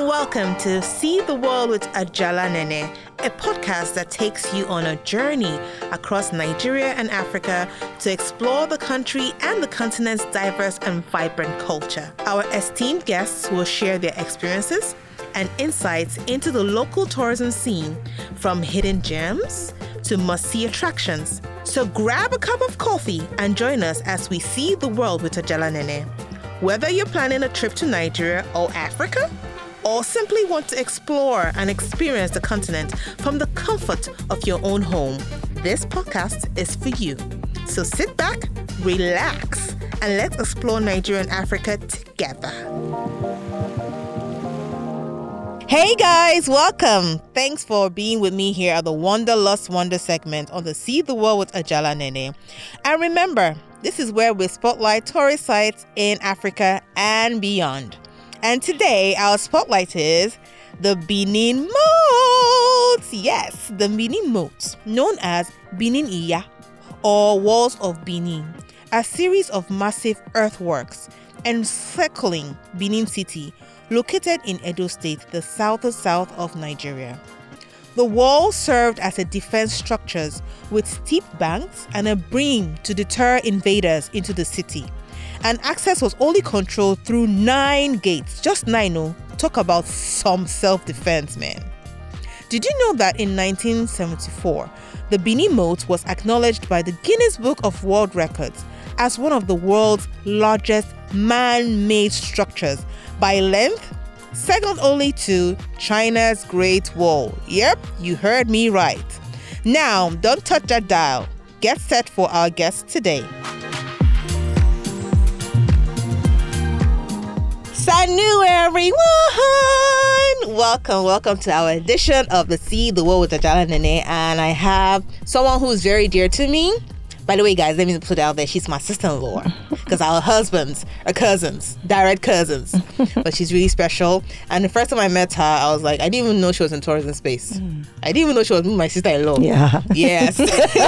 welcome to See the World with Ajala Nene, a podcast that takes you on a journey across Nigeria and Africa to explore the country and the continent's diverse and vibrant culture. Our esteemed guests will share their experiences and insights into the local tourism scene, from hidden gems to must-see attractions. So grab a cup of coffee and join us as we see the world with Ajala Nene. Whether you're planning a trip to Nigeria or Africa, or simply want to explore and experience the continent from the comfort of your own home, this podcast is for you. So sit back, relax, and let's explore Nigeria and Africa together. Hey guys, welcome. Thanks for being with me here at the Wanderlust Wonder segment on the See the World with Ajala Nene. And remember, this is where we spotlight tourist sites in Africa and beyond. And today, our spotlight is the Benin Moat. Yes, the Benin Moat, known as Benin Iya or Walls of Benin, a series of massive earthworks encircling Benin City, located in Edo State, the south of Nigeria. The walls served as a defense structures with steep banks and a beam to deter invaders into the city. And access was only controlled through 9 gates. Just 9, no? Talk about some self-defense, man. Did you know that in 1974, the Benin Moat was acknowledged by the Guinness Book of World Records as one of the world's largest man-made structures by length, second only to China's Great Wall. Yep, you heard me right. Now, don't touch that dial. Get set for our guest today. Sanu, everyone! Welcome to our edition of the See the World with Ajala Nene, and I have someone who's very dear to me. By the way, guys, let me put it out there. She's my sister-in-law because our husbands are cousins, direct cousins. But she's really special. And the first time I met her, I was like, I didn't even know she was in tourism space. I didn't even know she was my sister-in-law. Yeah. Yes.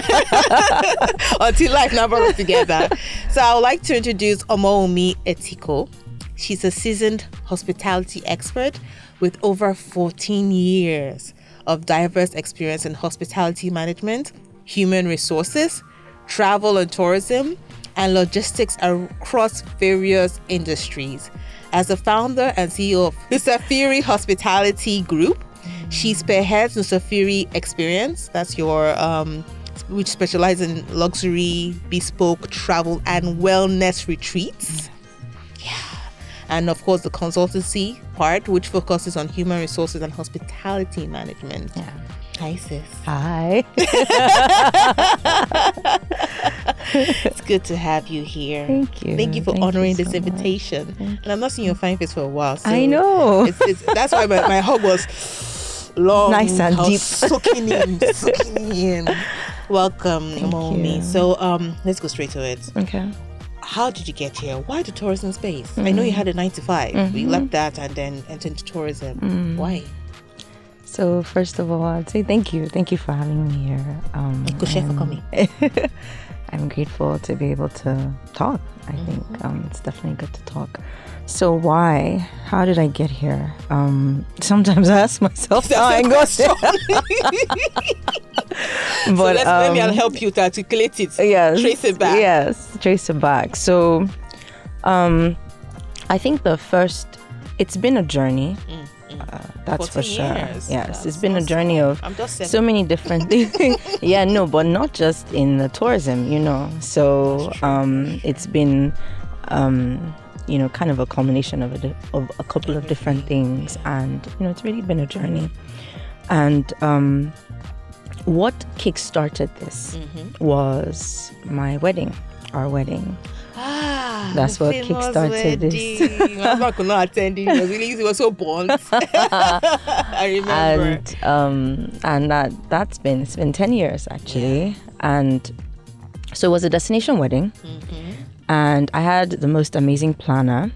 Until life now brought us together. So I would like to introduce Omoumi Etiko. She's a seasoned hospitality expert with over 14 years of diverse experience in hospitality management, human resources, travel and tourism, and logistics across various industries. As the founder and CEO of Nusafiri Hospitality Group, she spearheads Nusafiri Experience. That's your which specializes in luxury, bespoke travel and wellness retreats. And of course, the consultancy part, which focuses on human resources and hospitality management. Yeah. Hi, sis. Hi. It's good to have you here. Thank you. Thank you for honoring this so invitation. And I'm not seeing your fine face for a while. So I know. That's why my hug was long. Nice and deep. Soaking in. Welcome, Omoumi. So let's go straight to it. Okay. How did you get here? Why the tourism space? I know you had a 9 to 5. We left that and then entered into tourism. Why? So first of all, I'd say thank you. Thank you for having me here. Thank you for coming. I'm grateful to be able to talk. I think it's definitely good to talk. So why? How did I get here? Sometimes I ask myself how I got here. But let me help you to articulate it. Yes. Trace it back. Yes, trace it back. So I think it's been a journey. That's for sure. Years. Yes, That's it's been a journey of so many different things. Yeah, no, but not just in the tourism, So it's been, kind of a culmination of a couple of different things, and it's really been a journey. And what kickstarted this was my wedding, our wedding. That's what kickstarted this. My husband could not attend it. It was really easy. It was so burnt. I remember. And it's been 10 years actually. And so it was a destination wedding. And I had the most amazing planner.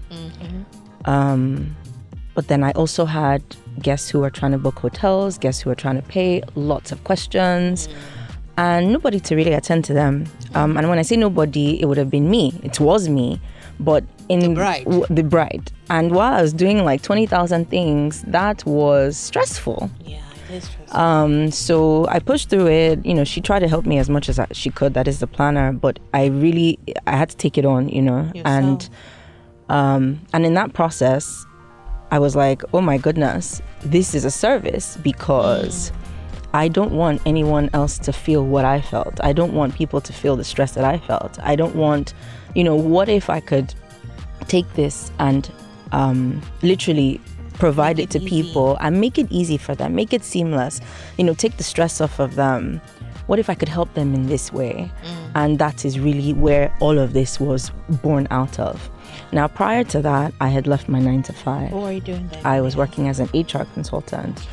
But then I also had guests who were trying to book hotels, guests who were trying to pay, lots of questions. And nobody to really attend to them. And when I say nobody, it would have been me. It was me. But in the bride. And while I was doing like 20,000 things, that was stressful. Yeah, it is stressful. So I pushed through it. You know, she tried to help me as much as she could. That is the planner, but I had to take it on. You know, Yourself. and in that process, I was like, oh my goodness, this is a service, because I don't want anyone else to feel what I felt. I don't want people to feel the stress that I felt. I don't want, what if I could take this and literally provide it to people and make it easy for them, make it seamless, take the stress off of them. What if I could help them in this way? And that is really where all of this was born out of. Now, prior to that, I had left my 9 to 5. What were you doing then? I was working as an HR consultant.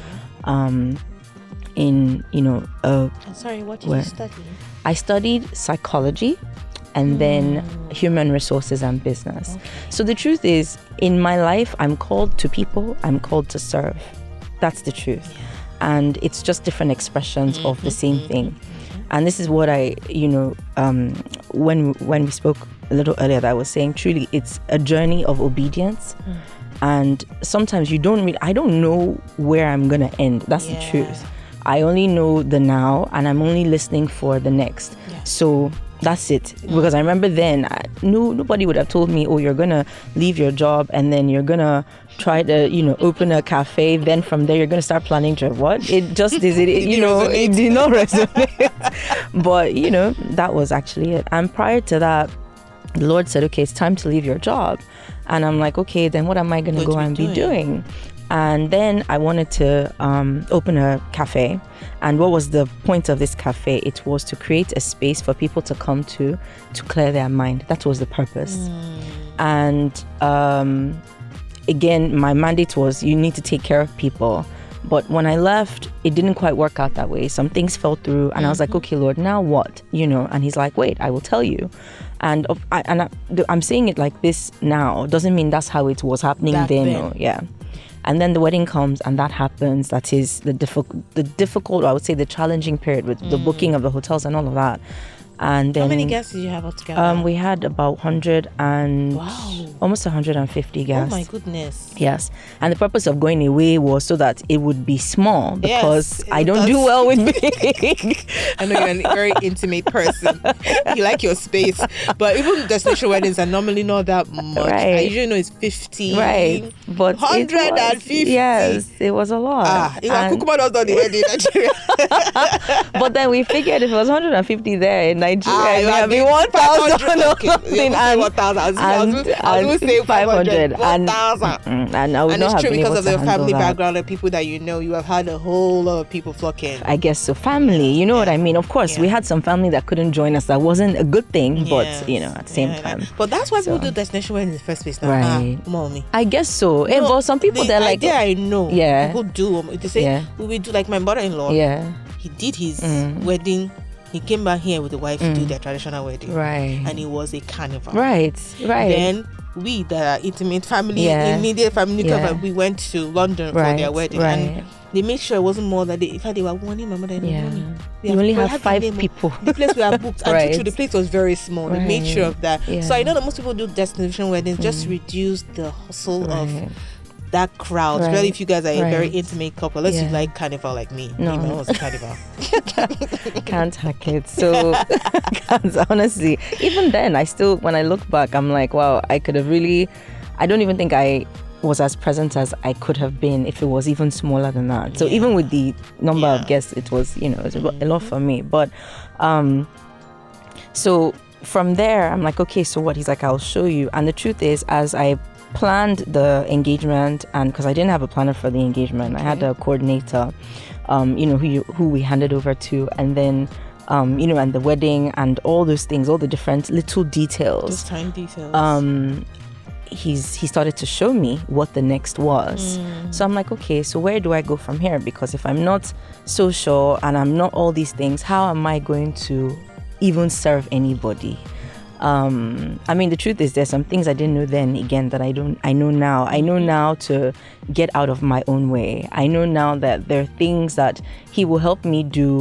Sorry, what did you study? I studied psychology and then human resources and business. Okay. So the truth is, in my life, I'm called to people, I'm called to serve. That's the truth. Yeah. And it's just different expressions of the same thing. And this is what I, when we spoke a little earlier, that I was saying, truly, it's a journey of obedience. And sometimes I don't know where I'm going to end. That's the truth. I only know the now, and I'm only listening for the next. Yeah. So that's it. Because I remember then, nobody would have told me, oh, you're going to leave your job and then you're going to try to, open a cafe. Then from there, you're going to start planning to what? It just is, it did not resonate. But, that was actually it. And prior to that, the Lord said, okay, it's time to leave your job. And I'm like, okay, then what am I going to go and be doing? And then I wanted to open a cafe. And what was the point of this cafe? It was to create a space for people to come to clear their mind. That was the purpose. And again, my mandate was, you need to take care of people. But when I left, it didn't quite work out that way. Some things fell through, and I was like, okay, Lord, now what? And he's like, wait, I will tell you. And I'm saying it like this now. Doesn't mean that's how it was happening then. Yeah. And then the wedding comes, and that happens. That is the difficult, I would say, the challenging period with the booking of the hotels and all of that. And then, how many guests did you have altogether? We had about 100 and almost 150 guests. Oh my goodness. Yes. And the purpose of going away was so that it would be small, because I don't do well with big. I know you're a very intimate person. You like your space. But even destination weddings are normally not that much. Right. I usually know it's 50. Right. But 150. Yes, it was a lot. Kukuma does not the wedding in Nigeria. But then we figured if it was 150 there in Nigeria, it would be 1,000 or something. I would say 500. 1,000. And I would and not it's have true been because able of to the family handle that. background and people that you have had a whole lot of people flocking. I guess so. Family, you know what I mean? Of course, we had some family that couldn't join us. That wasn't a good thing, but at the same time. But that's why people do destination wedding in the first place now. Right. Mommy. I guess so. No, but some people, they're like... Yeah, I know. Yeah. People do. They say, we will do, like my brother-in-law. Yeah. He did his wedding. He came back here with the wife to do their traditional wedding. Right. And it was a carnival. Right. Then we, the intimate family, immediate family, we went to London for their wedding. Right. And they made sure it wasn't more than in fact, they were warning my mother and money. We only have 5 people. The place we are booked. And the place was very small. They made sure of that. Yeah. So I know that most people do destination weddings just to reduce the hustle of that crowd, especially if you guys are a very intimate couple, unless you like carnival like me. No. My was a carnival. Can't hack it. So honestly, even then, when I look back, I'm like, wow, I could have really, I don't even think I was as present as I could have been if it was even smaller than that. So even with the number of guests, it was, it was a lot for me. But so from there, I'm like, okay, so what? He's like, I'll show you. And the truth is, as I planned the engagement, and because I didn't have a planner for the engagement, I had a coordinator, who we handed over to, and then and the wedding and all those things, all the different little details, those tiny details. He started to show me what the next was. So I'm like, okay, so where do I go from here? Because if I'm not so sure and I'm not all these things, how am I going to even serve anybody? I mean, the truth is, there's some things I didn't know then, again, that I know now. I know now to get out of my own way. I know now that there are things that he will help me do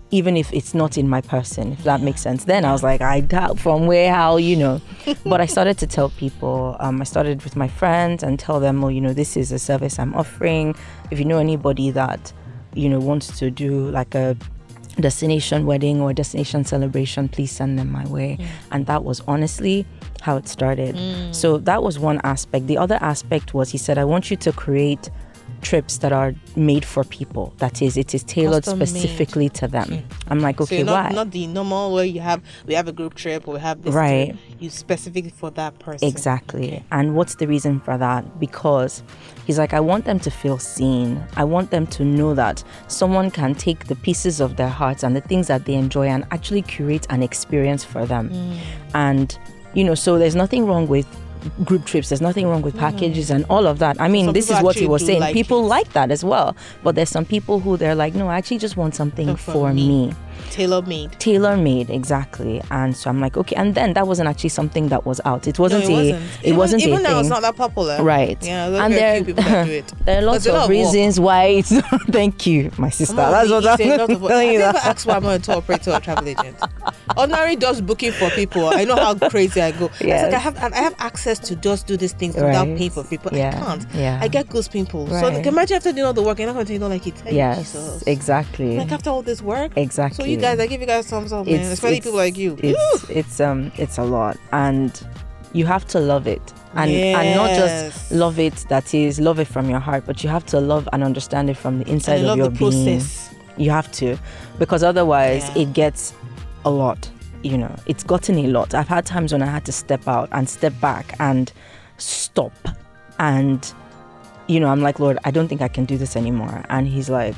even if it's not in my person, if that makes sense. Then I was like, I doubt from where, how, But I started to tell people, I started with my friends and tell them, this is a service I'm offering. If you know anybody that, wants to do like a destination wedding or destination celebration, please send them my way. And that was honestly how it started. So that was one aspect. The other aspect was, he said, I want you to create trips that are made for people. That is, it is tailored specifically to them. I'm like, okay, so why? Not the normal where we have a group trip or we have this right. trip. You specifically for that person. Exactly. Okay. And what's the reason for that? Because he's like, I want them to feel seen. I want them to know that someone can take the pieces of their hearts and the things that they enjoy and actually curate an experience for them. And, so there's nothing wrong with group trips, there's nothing wrong with packages and all of that. I mean, this is what he was saying. People like that as well. But there's some people who they're like, no, I actually just want something for me. Tailor-made, exactly. And so I'm like, okay. And then that wasn't actually something that was out. It wasn't it wasn't even a now thing. it's not that popular. Right. Yeah, and there are a few people that do it. There are lots of reasons why it's thank you, my sister. That's what I'm telling you. I never asked why I'm a tour operator or travel agent. Ordinary does booking for people. I know how crazy I go. Yes. It's like I have access to just do these things without paying for people. I can't. Yeah. I get goose pimples. So imagine after doing all the work, you're not going to you don't like it. Yes, Jesus. Exactly. Like after all this work. Exactly. So you guys, I give you guys thumbs up, man. Especially people like you. It's a lot, and you have to love it. And not just love it, that is, love it from your heart, but you have to love and understand it from the inside of your being. You have to, because otherwise it gets a lot. It's gotten a lot. I've had times when I had to step out and step back and stop, and I'm like, Lord, I don't think I can do this anymore. And he's like,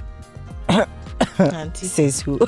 says who?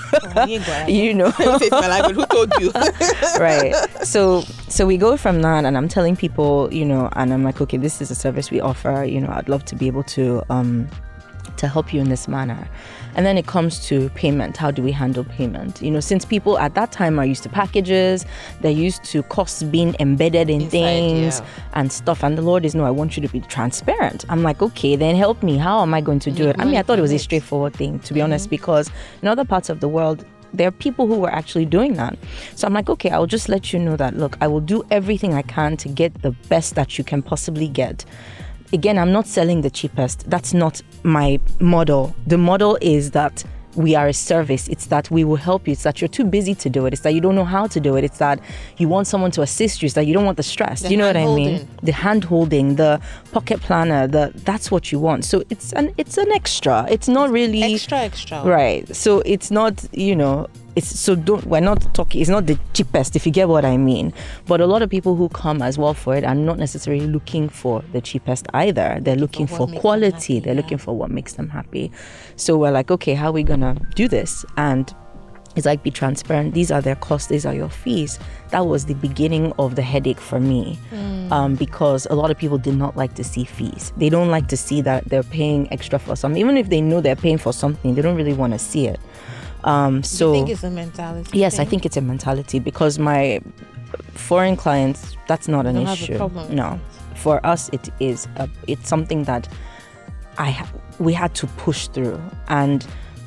Who told you? Right. So we go from that, and I'm telling people, and I'm like, okay, this is a service we offer. I'd love to be able to help you in this manner. And then it comes to payment. How do we handle payment? Since people at that time are used to packages, they're used to costs being embedded in things and stuff. And the Lord is, no, I want you to be transparent. I'm like, okay, then help me. How am I going to do it? I mean, I thought it was a straightforward thing, to be honest, because in other parts of the world, there are people who were actually doing that. So I'm like, okay, I'll just let you know that, look, I will do everything I can to get the best that you can possibly get. Again, I'm not selling the cheapest. That's not my model. The model is that we are a service. It's that we will help you. It's that you're too busy to do it. It's that you don't know how to do it. It's that you want someone to assist you. It's that you don't want the stress. You know what I mean? The hand holding, the pocket planner, that's what you want. So it's an extra. It's not really extra. Right. So it's not, we're not talking, it's not the cheapest, if you get what I mean. But a lot of people who come as well for it are not necessarily looking for the cheapest either. They're looking for quality. They're looking for what makes them happy. So we're like, okay, how are we gonna do this? And it's like, be transparent. These are their costs. These are your fees. That was the beginning of the headache for me, because a lot of people did not like to see fees. They don't like to see that they're paying extra for something. Even if they know they're paying for something, they don't really want to see it. So, do you think it's a mentality? Yes, I think it's a mentality, because my foreign clients, that's not an issue. No, for us, it's something that we had to push through. And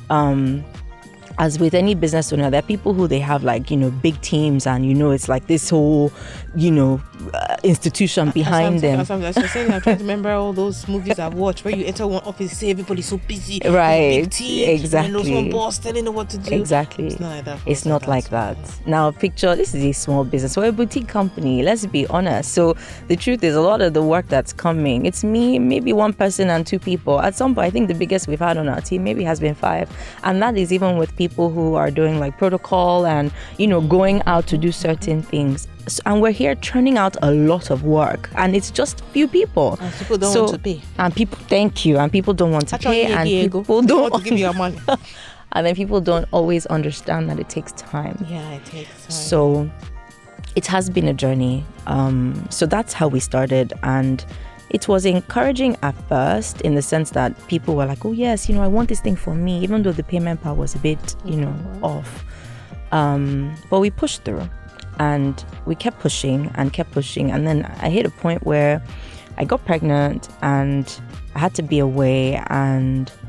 as with any business owner, there are people who they have big teams, and it's like this whole institution behind them. I'm trying to remember all those movies I've watched where you enter one office, say everybody's so busy, right? Big team, exactly. And no one boss telling them what to do. Exactly. It's not like that. It's not like that. Now, picture, this is a small business. We're a boutique company. Let's be honest. So the truth is, a lot of the work that's coming, it's me, maybe one person and two people. At some point, I think the biggest we've had on our team maybe has been 5, and that is even with people who are doing like protocol and going out to do certain things. So, and we're here churning out a lot of work, and it's just few people. And people don't want to pay. And people, thank you. And people don't want to pay, and people don't want to give you your money. And then people don't always understand that it takes time. Yeah, it takes time. So it has been a journey. So that's how we started, and it was encouraging at first, in the sense that people were like, oh yes, I want this thing for me, even though the payment part was a bit, off. But we pushed through, and we kept pushing, and then I hit a point where I got pregnant, and I had to be away, and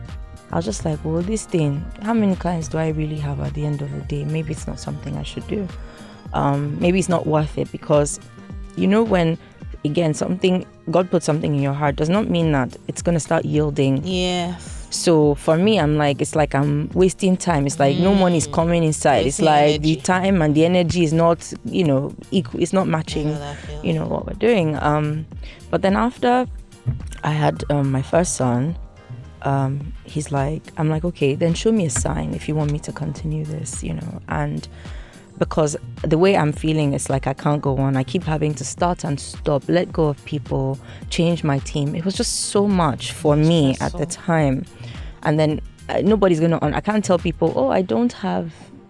I was just like, well, this thing, how many clients do I really have at the end of the day? Maybe it's not something I should do. Maybe it's not worth it, because, when, again, God put something in your heart does not mean that it's going to start yielding. Yes. So for me, I'm like, it's like I'm wasting time. It's like no money is coming inside. It's like energy. The time and the energy is not, equal. It's not matching, what we're doing. But then after I had my first son, he's like, I'm like, okay, then show me a sign if you want me to continue this, and because the way I'm feeling, it's like I can't go on. I keep having to start and stop, let go of people, change my team. It was just so much for me at the time. And then nobody's going to, I can't tell people, oh, I don't have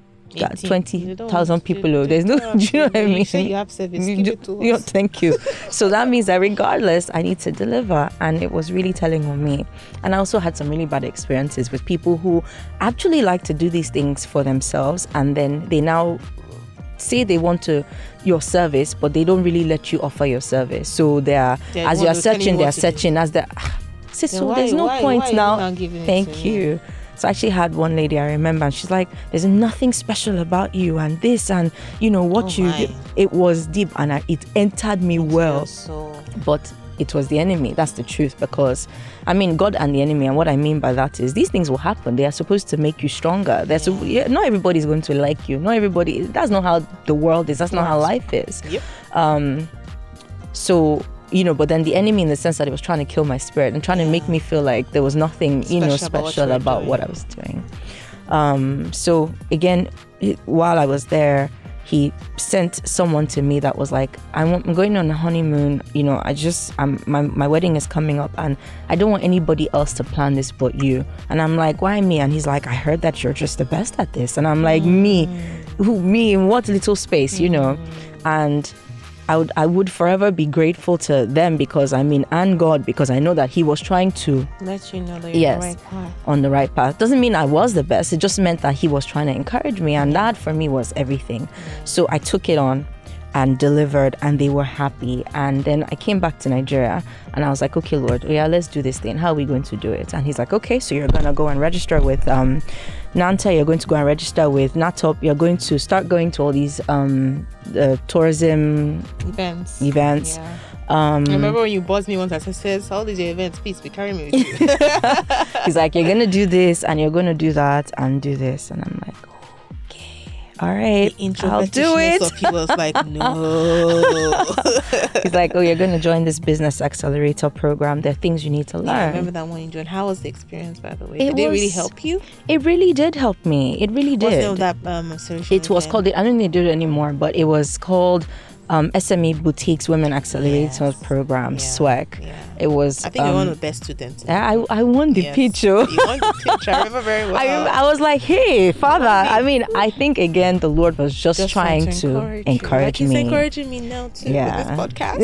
20,000 people. There's no, do you know what I mean? You have service, give it to us. Thank you. So that means that regardless, I need to deliver. And it was really telling on me. And I also had some really bad experiences with people who actually like to do these things for themselves. And then they now say they want your service, but they don't really let you offer your service. So as you're searching, they're searching as the... So there's no point now. Thank you. So I actually had one lady, I remember, and she's like, there's nothing special about you and this and, what you did. It was deep and it entered me well. But it was the enemy. That's the truth, because, God and the enemy, and what I mean by that is these things will happen. They are supposed to make you stronger. Not everybody's going to like you. Not everybody. That's not how the world is. That's not how life is. Yep. So... but then the enemy, in the sense that it was trying to kill my spirit and trying to make me feel like there was nothing, special about what I was doing. So again, while I was there, he sent someone to me that was like, I'm going on a honeymoon. My wedding is coming up, and I don't want anybody else to plan this but you. And I'm like, why me? And he's like, I heard that you're just the best at this. And I'm like, me? Who? Me? In what little space? And I would forever be grateful to them, because and God, because I know that he was trying to let you know that you're on the right path. On the right path. Doesn't mean I was the best. It just meant that he was trying to encourage me, and that for me was everything. So I took it on and delivered, and they were happy. And then I came back to Nigeria, and I was like, okay, Lord, let's do this thing. How are we going to do it? And he's like, okay, so you're gonna go and register with NANTA. You're going to go and register with NATOP. You're going to start going to all these tourism events. Yeah. I remember when you buzzed me once, I said, all these events, please be carrying me with you. He's like, you're gonna do this and you're gonna do that and do this. And I'm like, all right, I'll do it. Of he was like, no. He's like, oh, you're going to join this business accelerator program. There are things you need to learn. I remember that one you joined. How was the experience, by the way? Did it really help you? It really did help me. It really did. What's that association? It was called, I don't think they do it anymore, but it was called SME Boutiques Women Accelerator Program, SWAC. Yeah. It was. I think you're one of the best students. I won the pitch. You won the pitch. I remember very well. I was like, hey, Father. I think again the Lord was just trying to encourage me. He's encouraging me now too with this podcast.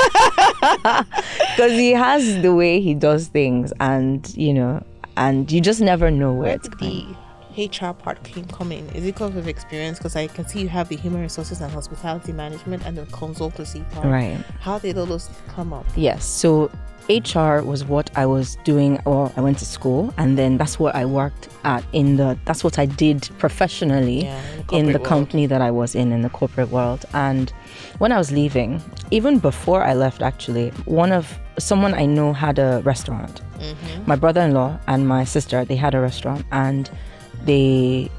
Because he has the way he does things, and you just never know where it's going. HR part can come in? Is it because of experience? Because I can see you have the human resources and hospitality management and the consultancy part. Right. How did all those come up? Yes. So HR was what I was doing, or I went to school, and then that's what I worked at that's what I did professionally in the company that I was in the corporate world. And when I was leaving, even before I left, actually, someone I know had a restaurant. Mm-hmm. My brother-in-law and my sister, they had a restaurant, and they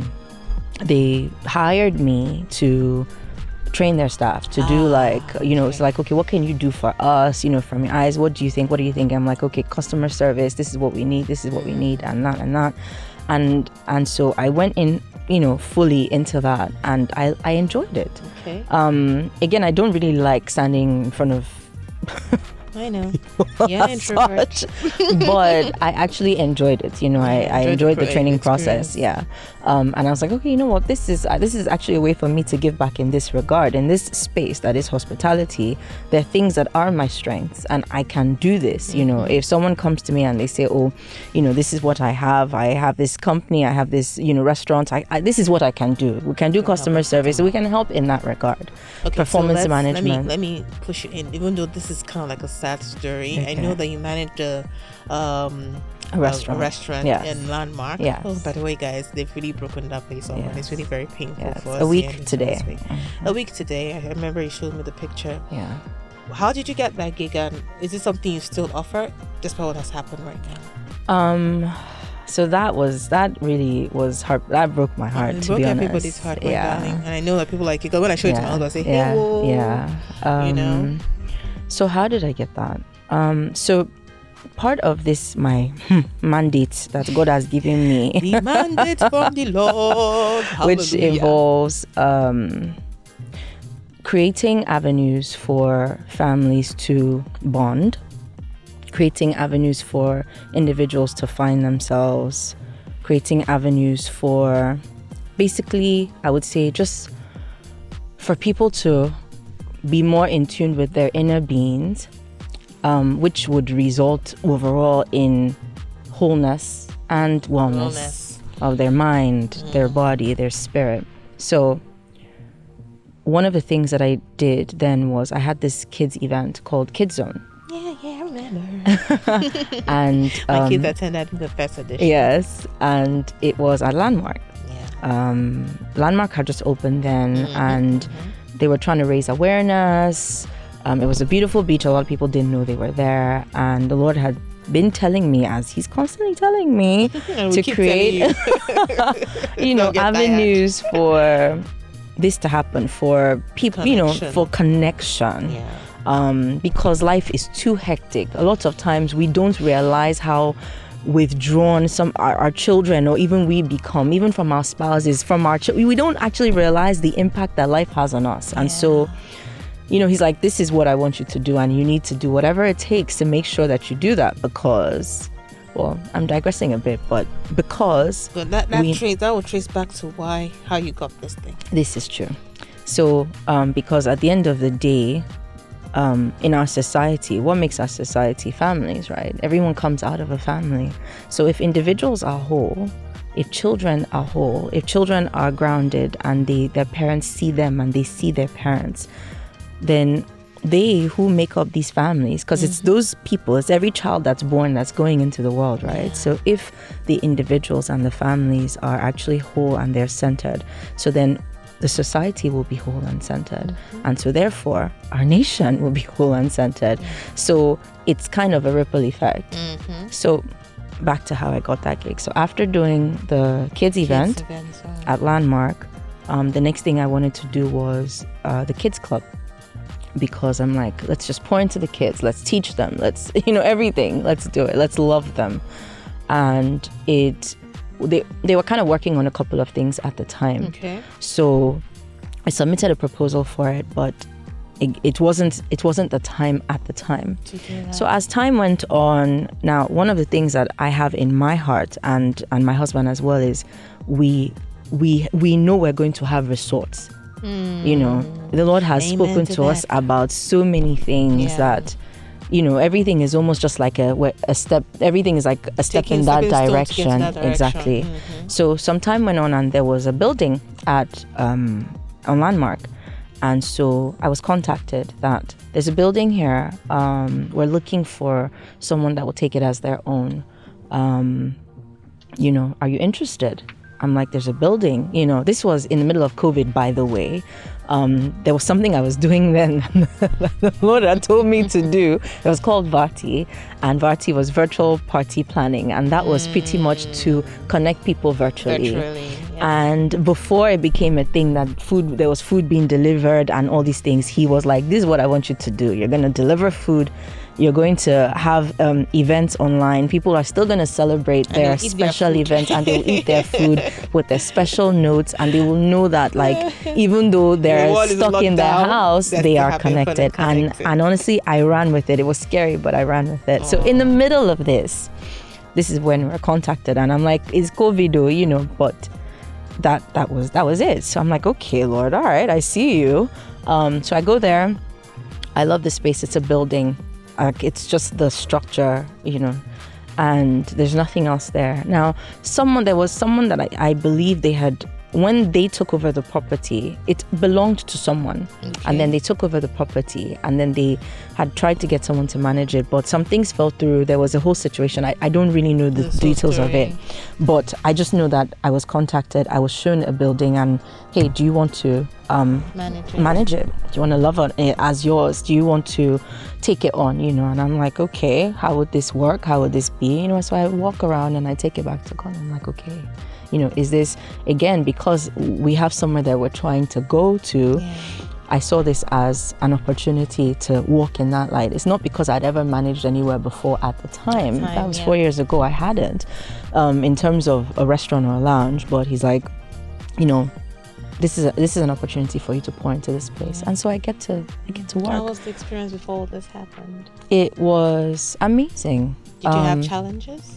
hired me to train their staff to do it's like, okay, what can you do for us, from your eyes, what do you think, I'm like, okay, customer service, this is what we need, and that and so I went in fully into that, and I enjoyed it. Okay. Again, I don't really like standing in front of I know. Yeah, introvert. But I actually enjoyed it. I enjoyed the training process. Yeah. And I was like, okay, you know what? This is actually a way for me to give back in this regard, in this space that is hospitality. There are things that are my strengths, and I can do this. Mm-hmm. If someone comes to me and they say, oh, this is what I have this company, I have this, restaurant. This is what I can do. We can do customer service. So we can help in that regard. Okay, performance management. Let me push you in, even though this is kind of like a side that story. Okay. I know that you managed a restaurant Yes. in Landmark. Yes. Oh, by the way, guys, they've really broken that place open. Yes. It's really very painful Yes. for us. A week here in today. West Bay. A week today. I remember you showed me the picture. Yeah. How did you get that gig, and is it something you still offer despite what has happened right now? So that really was hard. That broke my heart, It to broke be honest. everybody's heart, my darling. And I know that people like it. When I show it to my husband, I say, hey, whoa. Yeah. You know? So how did I get that? So part of this, my mandate that God has given me, The mandate from the Lord, which involves creating avenues for families to bond, creating avenues for individuals to find themselves, creating avenues for, basically, I would say, just for people to be more in tune with their inner beings, which would result overall in wholeness and wellness of their mind, their body, their spirit. So one of the things that I did then was I had this kids event called Kids Zone. Yeah, I remember. And my kids attended the first edition. Yes, and it was at Landmark. Yeah. Landmark had just opened then, and they were trying to raise awareness. It was a beautiful beach. A lot of people didn't know they were there, and the Lord had been telling me, as He's constantly telling me, to create avenues for this to happen, for people, for connection. Yeah. Because life is too hectic. A lot of times we don't realize how withdrawn our children, or even we become, even from our spouses, from our we don't actually realize the impact that life has on us. And so, He's like, this is what I want you to do, and you need to do whatever it takes to make sure that you do that, because, well, I'm digressing a bit, but because that will trace back to how you got this thing. This is true. So because at the end of the day, in our society, what makes our society? Families, right? Everyone comes out of a family. So if individuals are whole, if children are whole, if children are grounded and their parents see them and they see their parents, then they who make up these families, because it's those people, it's every child that's born that's going into the world, right? Yeah. So if the individuals and the families are actually whole and they're centered, so then the society will be whole and centered. And so therefore, our nation will be whole and centered. So it's kind of a ripple effect. So back to how I got that gig. So after doing the kids event at Landmark, the next thing I wanted to do was the kids club. Because I'm like, let's just pour into the kids. Let's teach them. Let's, everything. Let's do it. Let's love them. And they were kind of working on a couple of things at the time. Okay. So I submitted a proposal for it, but it wasn't the time at the time. So as time went on, now one of the things that I have in my heart and my husband as well is we know we're going to have resorts. The Lord has spoken to us about so many things that, everything is almost just like a step. Everything is like a step in that direction. Exactly. So some time went on, and there was a building on Landmark, and so I was contacted that there's a building here. We're looking for someone that will take it as their own. Are you interested? I'm like, there's a building, this was in the middle of COVID, by the way. There was something I was doing then that the Lord had told me to do. It was called Varti, and Varti was virtual party planning, and that was pretty much to connect people virtually. And before it became a thing that there was food being delivered and all these things, he was like, this is what I want you to do. You're going to deliver food. You're going to have events online. People are still going to celebrate their special events, and they'll eat their food with their special notes, and they will know that, even though they're stuck in their house, they are connected. And honestly, I ran with it. It was scary, but I ran with it. So in the middle of this is when we're contacted, and I'm like, it's COVID, but that was it. So I'm like, okay, Lord, all right, I see you. So I go there. I love the space. It's a building. It's just the structure, and there's nothing else there. Now, there was someone that I believe they had when they took over the property, it belonged to someone. Okay. And then they took over the property, and then they had tried to get someone to manage it, but some things fell through. There was a whole situation. I don't really know the details of it, but I just know that I was contacted. I was shown a building, and hey, do you want to manage it? Do you want to love it as yours? Do you want to take it on? And I'm like, okay, how would this work? How would this be? So I walk around and I take it back to Con. I'm like, okay, is this, again, because we have somewhere that we're trying to go to. Yeah. I saw this as an opportunity to walk in that light. It's not because I'd ever managed anywhere before at the time. That was 4 years ago. I hadn't, in terms of a restaurant or a lounge. But he's like, this is an opportunity for you to pour into this place, and so I get to work. How was the experience before this happened? It was amazing. Did you have challenges?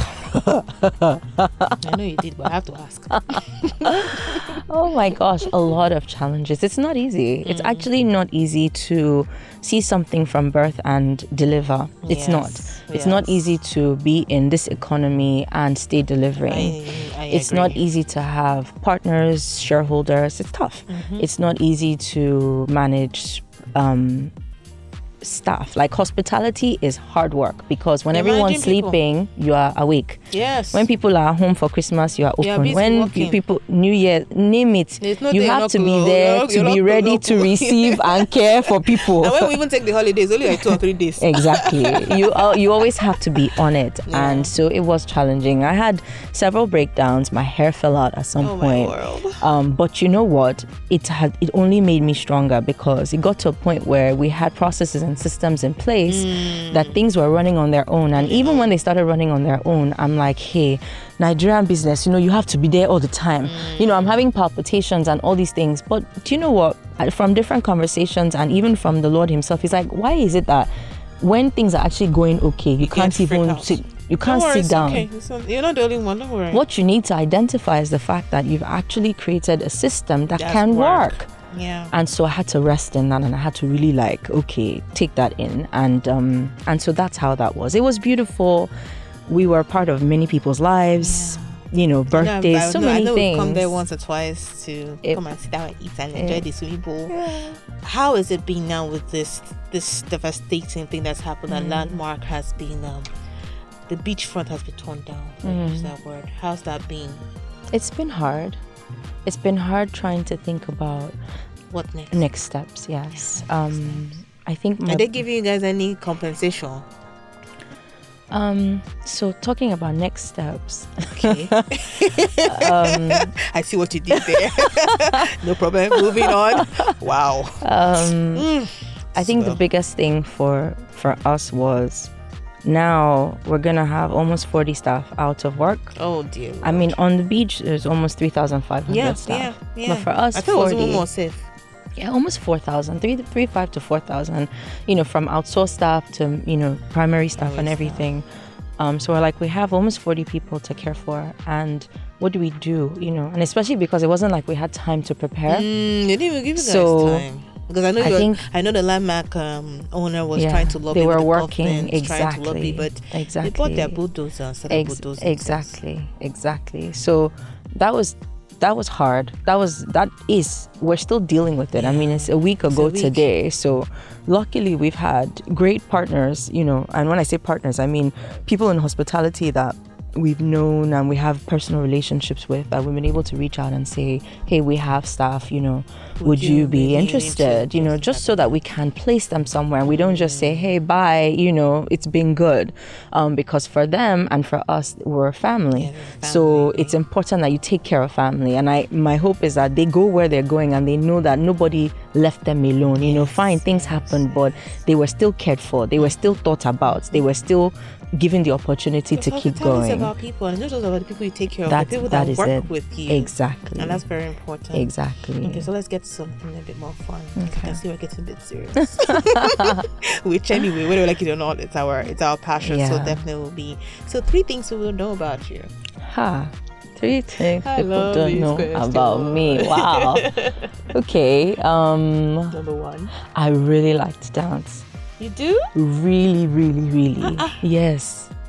I know you did, but I have to ask. Oh my gosh, a lot of challenges. It's not easy. It's actually not easy to see something from birth and deliver. It's not. It's not easy to be in this economy and stay delivering. It's agree. Not easy to have partners, shareholders. It's tough. It's not easy to manage staff. Like, hospitality is hard work, because when everyone's sleeping, you are awake. Yes. When people are home for Christmas, you are open. When people, New Year, name it, you have to be there to be ready to receive and care for people. And when we even take the holidays, only like 2 or 3 days. Exactly. You always have to be on it. Yeah. And so it was challenging. I had several breakdowns. My hair fell out at some point. My world. But you know what? It only made me stronger, because it got to a point where we had processes and systems in place that things were running on their own. And even when they started running on their own, I'm like, hey, Nigerian business, you have to be there all the time. I'm having palpitations and all these things. But do you know what? From different conversations, and even from the Lord himself, he's like, why is it that when things are actually going okay, you can't even sit? You can't sit down. Okay. You're not the only one, don't worry. What you need to identify is the fact that you've actually created a system that can work. Yeah. And so I had to rest in that, and I had to really take that in, and so that's how that was. It was beautiful. We were part of many people's lives. Birthdays, so many things. We've come there once or twice to come and sit down and eat and enjoy the swimming pool. Yeah. How is it been now with this devastating thing that's happened? A landmark has been the beachfront has been torn down. Use that word. How's that been? It's been hard. It's been hard trying to think about what next. Next steps. Yes. I think. Are they giving you guys any compensation? So talking about next steps. Okay. I see what you did there. No problem. Moving on. Wow. I think the biggest thing for us was, now we're gonna have almost 40 staff out of work. Oh dear Lord. I mean, on the beach there's almost 3,500 staff. Yeah. But for us, I thought 40, it was more safe. Yeah, almost 4,000, 3,500 to 4,000. From outsourced staff to primary staff and everything. So we're like, we have almost 40 people to care for, and what do we do? And especially because it wasn't like we had time to prepare. They didn't even give you guys time. Because I know the Landmark owner was trying to lobby. They were working trying to lobby, but they bought their bulldozer instead of bulldozers. Exactly. So that was hard. We're still dealing with it. I mean, it's a week ago today. So luckily we've had great partners, and when I say partners, I mean people in hospitality that we've known and we have personal relationships with, that we've been able to reach out and say, hey, we have staff, would you be interested? Just so that we can place them somewhere, and we don't just say, hey, bye, it's been good, because for them and for us, we're a family. So it's important that you take care of family, and my hope is that they go where they're going and they know that nobody left them alone. Fine, things happened, but they were still cared for, they were still thought about, they were still given the opportunity to keep going. It's about people, and not just about the people you take care of, the people that work with you. Exactly. And that's very important. Exactly. Okay, so let's get to something a bit more fun. Okay. I see we're getting a bit serious. Which anyway, whether we like it or not, it's our passion. Yeah. So definitely will be. So 3 things we will know about you. 3 things people don't know about me. Wow. Okay. Number 1. I really like to dance. You do? Really, really, really. Yes.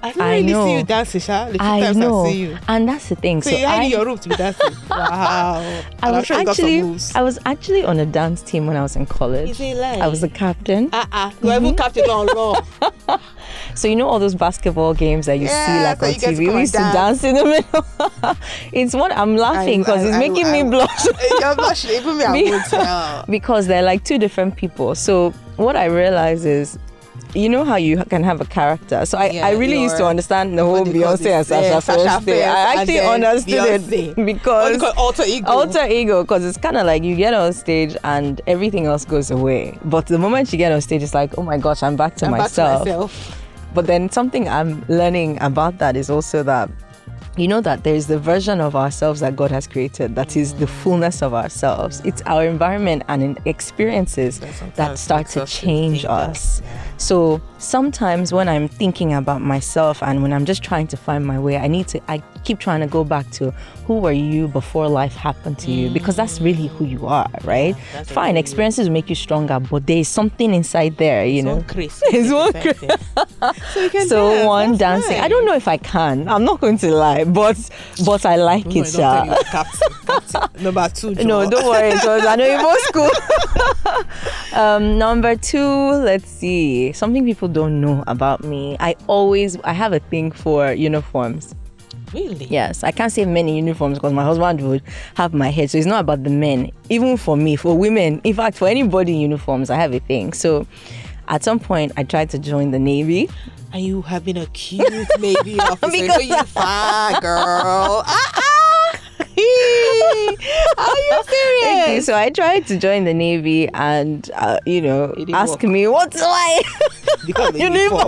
I've never really seen you dancing, Sha. I know. And that's the thing. So you had in your room to be dancing. Wow. I was actually on a dance team when I was in college. Is it like? I was a captain. You were even captain on law. So you know all those basketball games that you see like on TV? We used to dance in the middle. It's what I'm laughing because it's making me blush. You're blushing. Even me, I won't tell. Because they're like two different people. So what I realize is, you know how you can have a character. So I really used to understand the whole Beyonce and Sasha Fierce thing. I actually understood it because alter ego, because it's kind of like you get on stage and everything else goes away. But the moment you get on stage, it's like, oh my gosh, I'm back to myself. But then something I'm learning about that is also that, you know, that there's the version of ourselves that God has created that is the fullness of ourselves. It's our environment and experiences that start to change us. So sometimes when I'm thinking about myself and when I'm just trying to find my way, I keep trying to go back to who were you before life happened to you, because that's really who you are, right? Fine, experiences will make you stronger, but there's something inside there, you know. It's one crazy. So one dancing. Nice. I don't know if I can. I'm not going to lie, but I like it, Sha. Captain. Number 2. Joe. No, don't worry, George. I know you're both school. Number 2, let's see. Something people don't know about me. I have a thing for uniforms. Really? Yes, I can't say many uniforms because my husband would have my head. So it's not about the men. Even for me, for women, in fact, for anybody in uniforms, I have a thing. So at some point, I tried to join the Navy. And you have been a cute Navy officer. Because you fine, girl. Are you serious? Okay, so I tried to join the Navy and, ask me, what do I? Because uniform.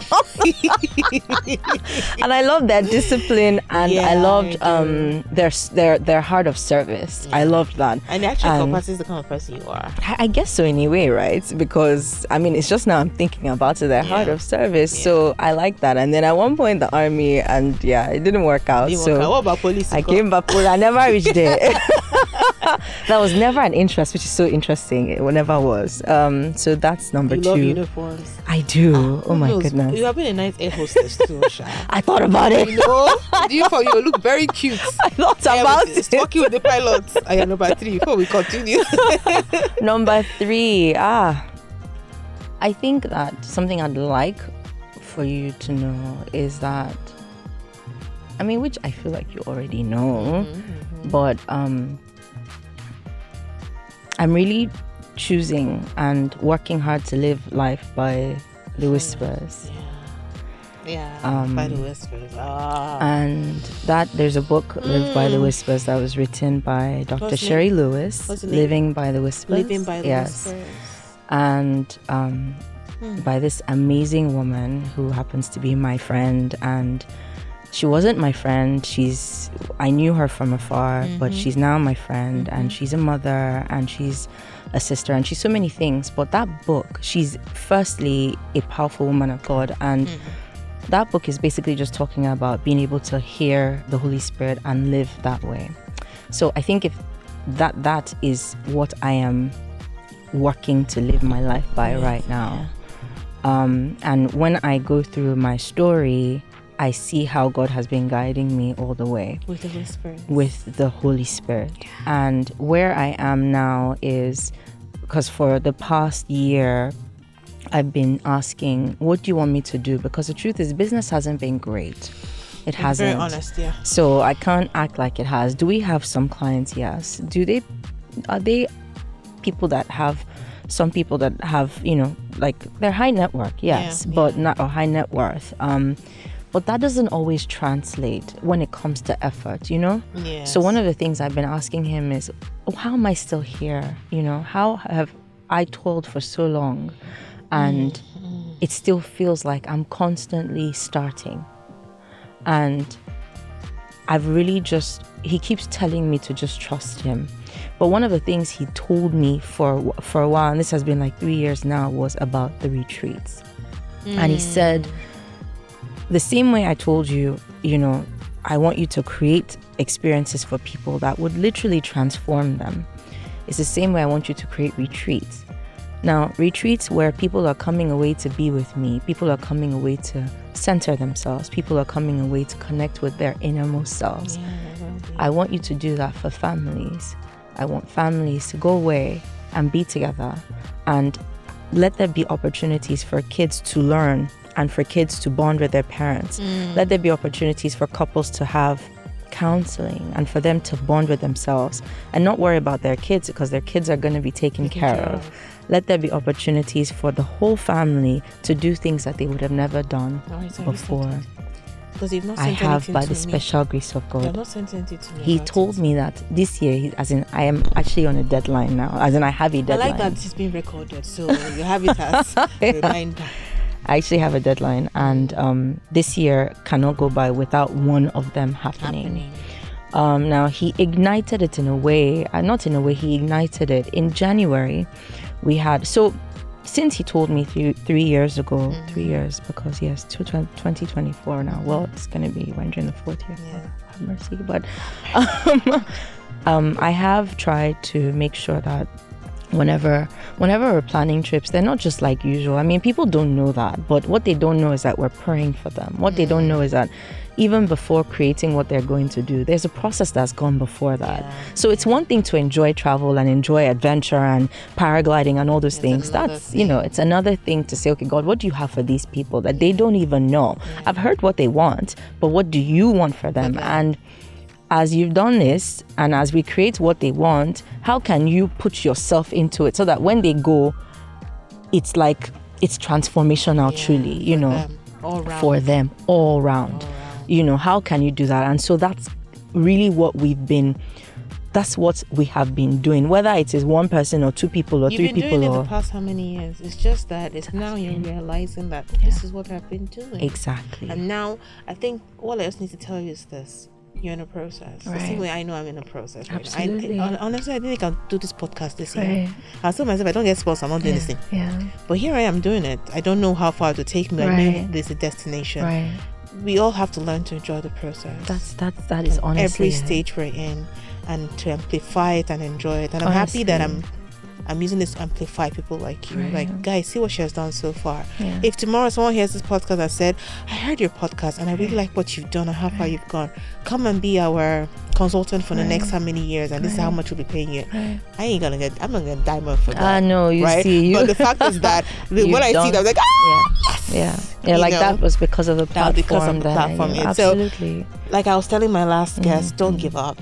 And I loved their discipline and I loved their heart of service. Yeah. I loved that. And it actually encompasses the kind of person you are. I guess so in a way, right? Because, it's just now I'm thinking about it, their heart of service. Yeah. So I like that. And then at one point, the army, and it didn't work out. What about police? I came back, I never reached there. That was never an interest, which is so interesting. It never was. So that's number 2. You love uniforms. I do. Oh my goodness. You have been a nice air hostess too, Sha. I thought about it. You look very cute. I thought about it. Talking with the pilots. Number 3 before we continue. Number 3. I think that something I'd like for you to know is that, which I feel like you already know, but I'm really choosing and working hard to live life by the whispers. By the whispers. And that there's a book, Live by the Whispers, that was written by Dr. Sherry Lewis. Living by the Whispers. Living by the Whispers. And by this amazing woman who happens to be my friend, and she wasn't my friend. I knew her from afar, but she's now my friend, and she's a mother, and she's a sister, and she's so many things. But that book, she's firstly a powerful woman of God, and that book is basically just talking about being able to hear the Holy Spirit and live that way. So I think if that is what I am working to live my life by right now. And when I go through my story, I see how God has been guiding me all the way. With the Holy Spirit. With the Holy Spirit. Yeah. And where I am now is, because for the past year, I've been asking, what do you want me to do? Because the truth is, business hasn't been great. It hasn't. Very honest, yeah. So I can't act like it has. Do we have some clients? Yes. Are they people that have, some people that have, they're high net worth, yes, but not a high net worth. But that doesn't always translate when it comes to effort, Yes. So one of the things I've been asking him is, how am I still here? How have I toiled for so long? And it still feels like I'm constantly starting. And he keeps telling me to just trust him. But one of the things he told me for a while, and this has been like 3 years now, was about the retreats. And he said, the same way I told you, I want you to create experiences for people that would literally transform them. It's the same way I want you to create retreats. Now, retreats where people are coming away to be with me, people are coming away to center themselves. People are coming away to connect with their innermost selves. I want you to do that for families. I want families to go away and be together, and let there be opportunities for kids to learn and for kids to bond with their parents. Let there be opportunities for couples to have counseling and for them to bond with themselves and not worry about their kids, because their kids are going to be taken care of. Let there be opportunities for the whole family to do things that they would have never done before. Because you've not I sent have, by anything the to me. special grace of You've God. not sent anything to me. He about told it. me that this year, I am actually on a deadline now. As in, I have a I deadline. like that it's being recorded, so you have it as a reminder. I actually have a deadline, and this year cannot go by without one of them happening. Now, he ignited it in a way, he ignited it. In January, we had, so since he told me 3 years ago, 3 years, because yes, 2024 now, well, it's going to be, we're entering the fourth year, have mercy, but I have tried to make sure that whenever we're planning trips, they're not just like usual. I mean, people don't know that, but what they don't know is that we're praying for them. What they don't know is that even before creating what they're going to do, there's a process that's gone before that. So it's one thing to enjoy travel and enjoy adventure and paragliding and all those things. That's, it's another thing to say, okay, God, what do you have for these people that they don't even know? I've heard what they want, but what do you want for them? And as you've done this, and as we create what they want, how can you put yourself into it so that when they go, it's like, it's transformational, truly, for them all round. How can you do that? And so that's really what that's what we have been doing, whether it is one person or two people or three people. You've been doing it the past how many years? It's just that it's now you're realizing that this is what I've been doing. Exactly. And now I think all I just need to tell you is this. You're in a process. The same way I know I'm in a process. Right? Absolutely. Honestly, I didn't think I'll do this podcast this year. I told myself I don't get sponsored, I'm not doing this thing. But here I am doing it. I don't know how far it will take me. I know there's a destination. We all have to learn to enjoy the process. That is honestly every stage we're in, and to amplify it and enjoy it. And I'm happy that I'm using this to amplify people like you. Like, guys, see what she has done so far. If tomorrow someone hears this podcast and said, I heard your podcast and I really like what you've done and how far you've gone, come and be our consultant for the next how many years, and this is how much we'll be paying you. I'm not gonna diamond for that. I know, you see. But the fact is that when I see that, I was like, yeah, like that was because of the platform. Because of the platform. Absolutely. So, like I was telling my last guest, don't give up.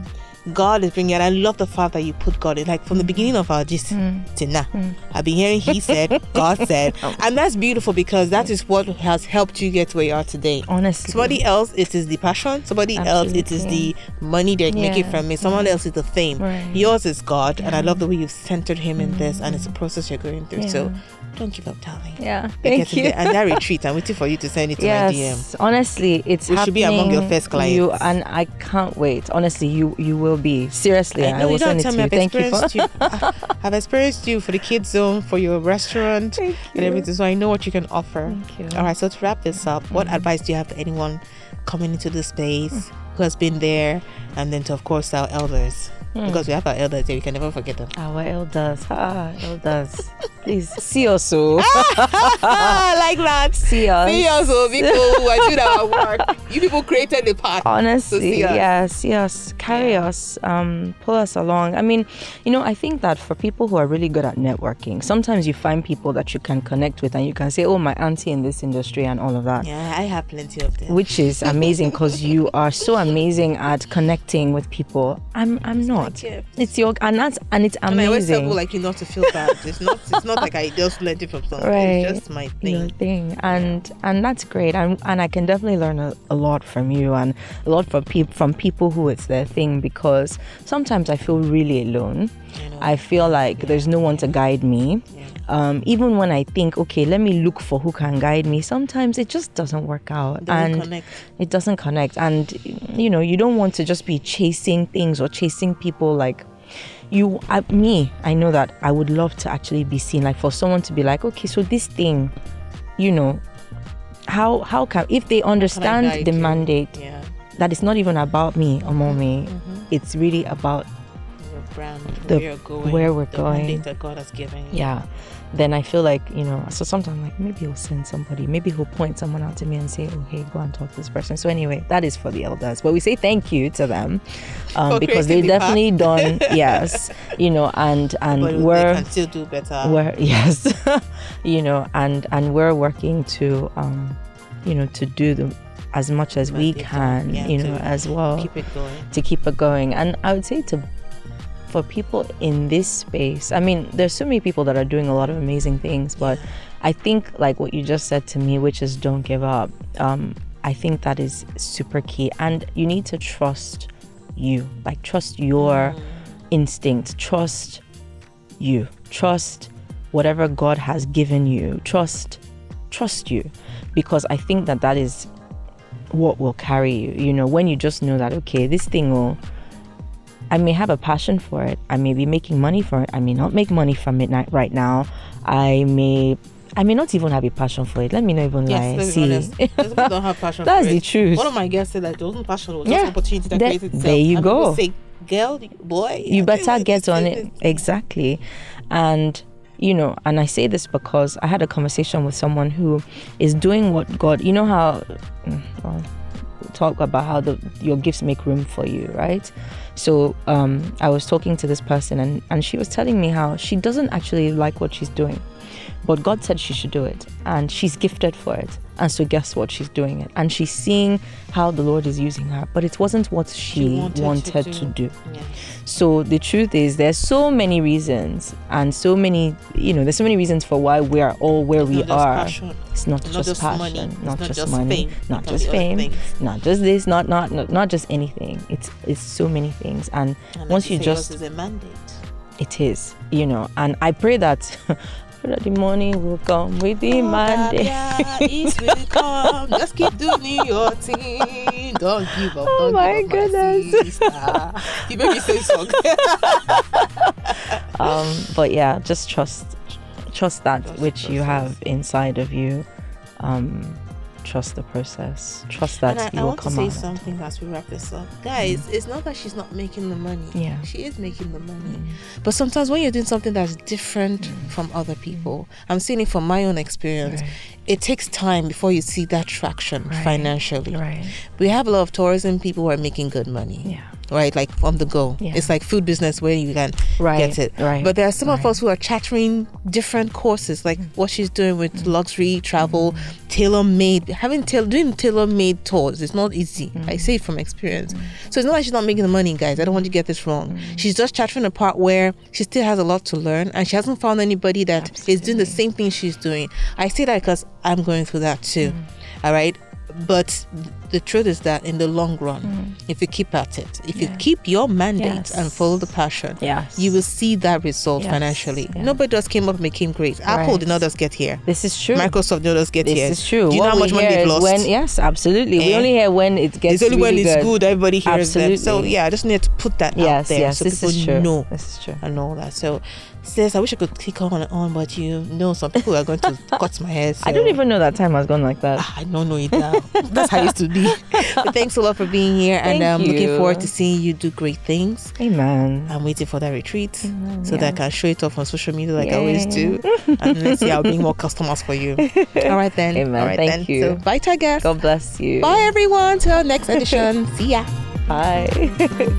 God is bringing it. I love the fact that you put God in, like from the beginning of our gist till now. I've been hearing He said, God said, and that's beautiful because that is what has helped you get where you are today. Honestly, somebody else it is the passion, somebody else it is the money they're making from it, someone else is the fame. Yours is God, and I love the way you've centered Him in this, and it's a process you're going through. So don't give up, darling. Thank you. And that retreat, I'm waiting for you to send it to my DM. Honestly, it's happening. Should be among your first clients. And I can't wait. Honestly, you will be. Seriously, I will send it to you. Thank you. I've experienced you for the kids zone, for your restaurant, and everything. So I know what you can offer. Thank you. All right. So to wrap this up, what advice do you have for anyone coming into this space who has been there, and then to of course our elders? Because we have our elders here, we can never forget them. Our elders. Please see us. Like that. See us. People who are doing our work. You people created the path. Honestly, see us. Carry us. Pull us along. I mean, I think that for people who are really good at networking, sometimes you find people that you can connect with and you can say, oh, my auntie in this industry and all of that. Yeah, I have plenty of them. Which is amazing because you are so amazing at connecting with people. I'm not. It's your and it's amazing. And I always tell people not to feel bad. It's not like I just learned it from someone. It's just my thing. Your thing. And that's great. And I can definitely learn a lot from you and a lot from people who it's their thing, because sometimes I feel really alone. I feel like there's no one to guide me. Even when I think, okay, let me look for who can guide me, sometimes it just doesn't work out. It doesn't connect. And, you don't want to just be chasing things or chasing people like I know that I would love to actually be seen, like for someone to be like, okay, so this thing, how can, if they understand the mandate, that it's not even about me or mommy, it's really about brand, where we're going, mandate that God has given. then I feel like, so sometimes like maybe he'll send somebody, maybe he'll point someone out to me and say, oh, hey, go and talk to this person. So anyway, that is for the elders. But we say thank you to them because they definitely done, yes, and they can still do better. Yes, and we're working to, to do as much as we can, as well. Keep it going. To keep it going. And I would say for people in this space, I mean, there's so many people that are doing a lot of amazing things, but I think like what you just said to me, which is don't give up. I think that is super key, and you need to trust you, like trust your instinct, trust you, trust whatever God has given you, trust you, because I think that is what will carry you. When you just know that, okay, this thing I may have a passion for it. I may be making money for it. I may not make money from it right now. I may not even have a passion for it. Let me not even lie. See, people don't have passion for it. That's the truth. One of my guests said that there wasn't passion. It was just opportunity that created itself. There you go. Say, girl, boy, you better get on it. Exactly. And and I say this because I had a conversation with someone who is doing what God, how talk about how your gifts make room for you, right? So I was talking to this person and she was telling me how she doesn't actually like what she's doing, but God said she should do it, and she's gifted for it, and so guess what, she's doing it, and she's seeing how the Lord is using her, but it wasn't what she wanted to do. Yeah. So the truth is, there's so many reasons, and so many, there's so many reasons for why we are all where we are. Passion. It's not just passion, money. not just money, fame. not just fame, not just this, not just anything. It's so many things, and once you just, is a mandate. It is, and I pray that the morning will come with the mandate. Yeah, it will come. Just keep doing your thing. Don't give up. Oh my goodness. You make me say song. But yeah, just trust that which you have inside of you. Trust the process. Trust that you will come out. I want to say something as we wrap this up. Guys, it's not that she's not making the money. Yeah. She is making the money. But sometimes when you're doing something that's different from other people, I'm seeing it from my own experience, it takes time before you see that traction financially. Right. We have a lot of tourism people who are making good money. Yeah. Right, like on the go. Yeah. It's like food business where you can get it. Right. But there are some of us who are chartering different courses, like what she's doing with luxury travel, tailor-made, doing tailor-made tours. It's not easy. I say it from experience. So it's not like she's not making the money, guys. I don't want you to get this wrong. She's just chartering a part where she still has a lot to learn, and she hasn't found anybody that is doing the same thing she's doing. I say that because I'm going through that too. All right. But the truth is that in the long run, if you keep at it, if you keep your mandate and follow the passion, you will see that result financially. Nobody just came up and became great. Apple did not just get here. This is true. Microsoft did not just get here. This is true. Do you know how much money they've lost? Yes, absolutely. We only hear when it gets It's only really when it's good, everybody hears them. So I just need to put that out there so people know. This is true. And all that. So sis, I wish I could click on, but some people are going to cut my hair. So. I don't even know that time has gone like that. I don't know it now. That's how it used to be. But thanks a lot for being here, and I'm looking forward to seeing you do great things. Amen. I'm waiting for that retreat so that I can show it off on social media like I always do. And let's see, I'll bring more customers for you. All right then. Amen. All right, Thank you. So bye, Tiger. God bless you. Bye everyone. Till next edition. See ya. Bye.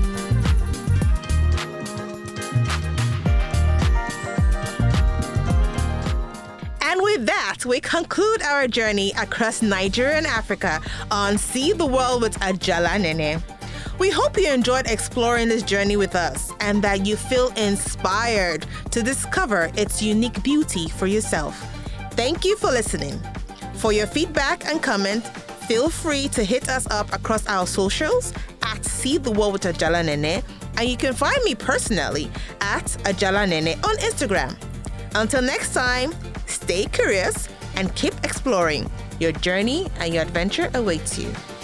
And with that, we conclude our journey across Nigeria and Africa on See the World with Ajala Nene. We hope you enjoyed exploring this journey with us and that you feel inspired to discover its unique beauty for yourself. Thank you for listening. For your feedback and comment, feel free to hit us up across our socials at See the World with Ajala Nene, and you can find me personally at Ajala Nene on Instagram. Until next time, stay curious and keep exploring. Your journey and your adventure awaits you.